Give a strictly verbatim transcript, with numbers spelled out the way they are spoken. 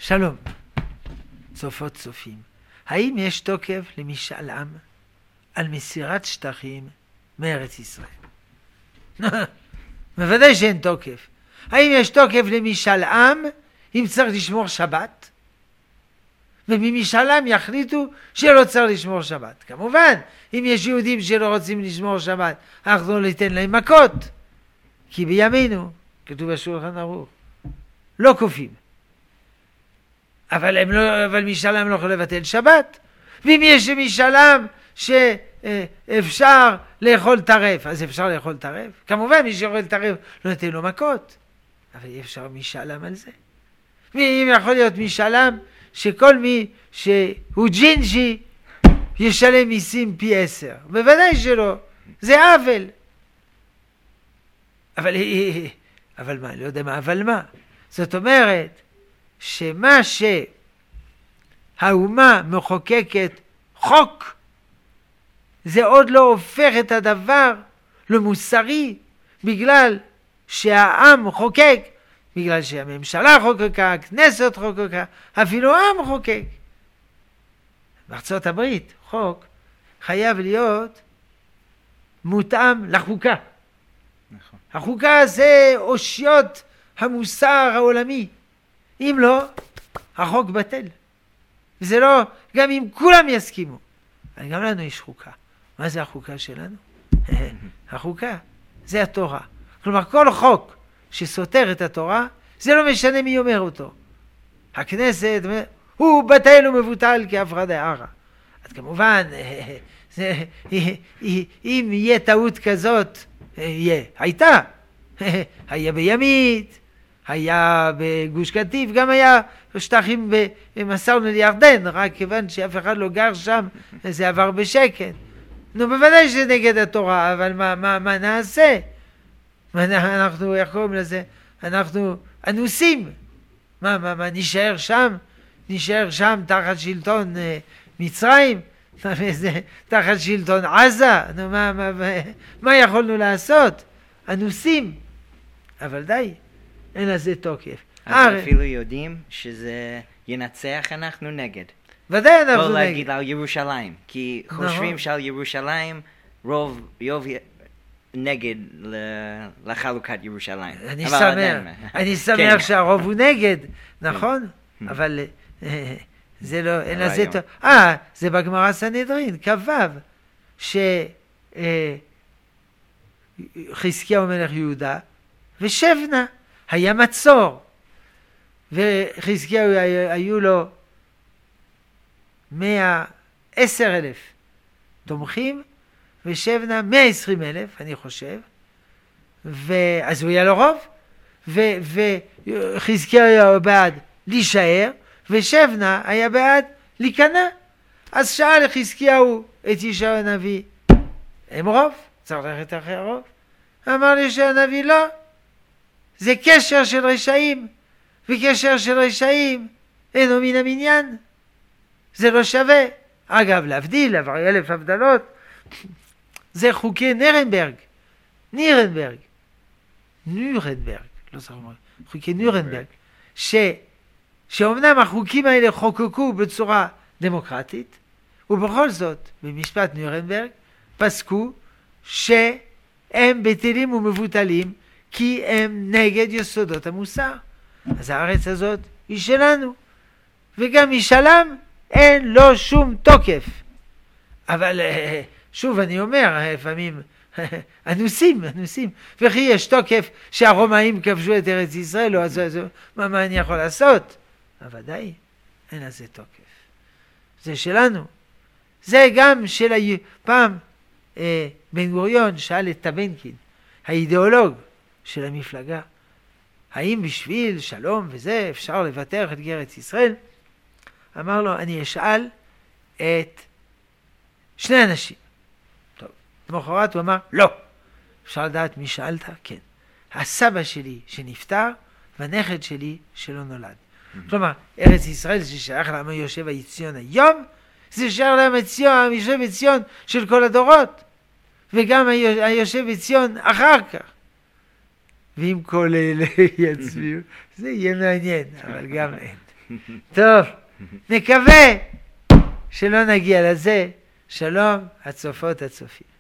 שלום, צופות צופים. האם יש תוקף למשאל עם על מסירת שטחים מארץ ישראל? בוודאי שאין תוקף. האם יש תוקף למשאל עם אם צריך לשמור שבת? וממשאל עם יחליטו שלא צריך לשמור שבת. כמובן, אם יש יהודים שלא רוצים לשמור שבת, אנחנו לא ניתן להם מכות. כי בימינו, כתוב בשולחן ערוך, לא כופים. אבל, לא, אבל משאל עם לא יכול לבטל שבת. ואם יש משאל עם שאפשר לאכול טרף, אז אפשר לאכול טרף. כמובן, מי שאוכל טרף לא ניתן לו מכות. אבל אי אפשר משאל עם על זה. ואם יכול להיות משאל עם שכל מי שהוא ג'ינג'י ישלם מיסים פי עשר. בוודאי שלא. זה עוול. אבל, אבל מה, לא יודע מה, אבל מה? זאת אומרת, שמה שהאומה מחוקקת חוק, זה עוד לא הופך את הדבר למוסרי, בגלל שהעם חוקק, בגלל שהממשלה חוקקה, הכנסת חוקקה, אפילו העם חוקק. בארצות הברית, חוק חייב להיות מותאם לחוקה. נכון. החוקה זה אושיות המוסר העולמי. אם לא, החוק בטל. וזה לא, גם אם כולם יסכימו. אבל גם לנו יש חוקה. מה זה החוקה שלנו? החוקה זה התורה. כלומר, כל חוק שסותר את התורה, זה לא משנה מי אומר אותו. הכנסת, הוא בטל ומבוטל כהפרעה דארעא. אז כמובן, זה, אם יהיה טעות כזאת, יהיה. הייתה. היה בימית, היה בגוש קטיף, גם היה שטחים במסרנו לירדן, רק כיוון שאף אחד לא גר שם, זה עבר בשקט. נו, בוודאי שנגד התורה, אבל מה, מה, מה נעשה? מה, אנחנו, איך קוראים לזה? אנחנו אנוסים. מה, מה, מה, נשאר שם? נשאר שם תחת שלטון אה, מצרים? תחת שלטון עזה? נו, מה, מה, מה, מה יכולנו לעשות? אנוסים. אבל די. אין לזה תוקף. אז אפילו יודעים שזה ינצח, אנחנו נגד. ודאי אנחנו נגד. לא להגיד על ירושלים, כי חושבים שעל ירושלים רוב נגד לחלוקת ירושלים. אני שמח, אני שמח שהרוב הוא נגד, נכון? אבל זה לא, אין לזה תוקף. אה, זה בגמרא סנהדרין, כבב, שחזקיהו מלך יהודה ושבנה. היה מצור, וחזקיהו היו לו מאה עשר אלף תומכים, ושבנה מאה עשרים אלף, אני חושב, ואז הוא היה לו רוב, וחזקיהו היה בעד להישאר, ושבנה היה בעד להיכנע. אז שאל חזקיהו את ישעיהו הנביא, הם רוב? צריך ללכת אחרי הרוב? אמר ישעיהו הנביא, לא. זה קשר של רשעים, וקשר של רשעים אינו מן המניין. זה לא שווה. אגב, להבדיל, עבר אלף הבדלות, זה חוקי נירנברג. נירנברג. נירנברג. לא צריך לומר. חוקי נירנברג. ש... שאומנם החוקים האלה חוקקו בצורה דמוקרטית, ובכל זאת, במשפט נירנברג, פסקו שהם בטלים ומבוטלים, כי הם נגד יסודות המוסר. אז הארץ הזאת היא שלנו. וגם משלם אין לו שום תוקף. אבל שוב אני אומר, לפעמים אנוסים, אנוסים. וכי יש תוקף שהרומאים כבשו את ארץ ישראל, אז, אז מה, מה אני יכול לעשות? אבל די, אין לזה תוקף. זה שלנו. זה גם של פעם אה, בן גוריון שאל את טבנקין, האידיאולוג, של המפלגה, האם בשביל שלום וזה אפשר לוותר את ארץ ישראל? אמר לו, אני אשאל את שני אנשים. טוב, למחרת הוא אמר, לא. אפשר לדעת מי שאלת? כן. הסבא שלי שנפטר, והנכד שלי שלא נולד. Mm-hmm. כלומר, ארץ ישראל ששייך לעם היושב הציון היום, זה שייך לעם היושב הציון של כל הדורות, וגם היושב הציון אחר כך. ואם כל אלה יצביעו, זה יהיה מעניין, אבל גם אין. טוב, נקווה שלא נגיע לזה. שלום, הצופות הצופים.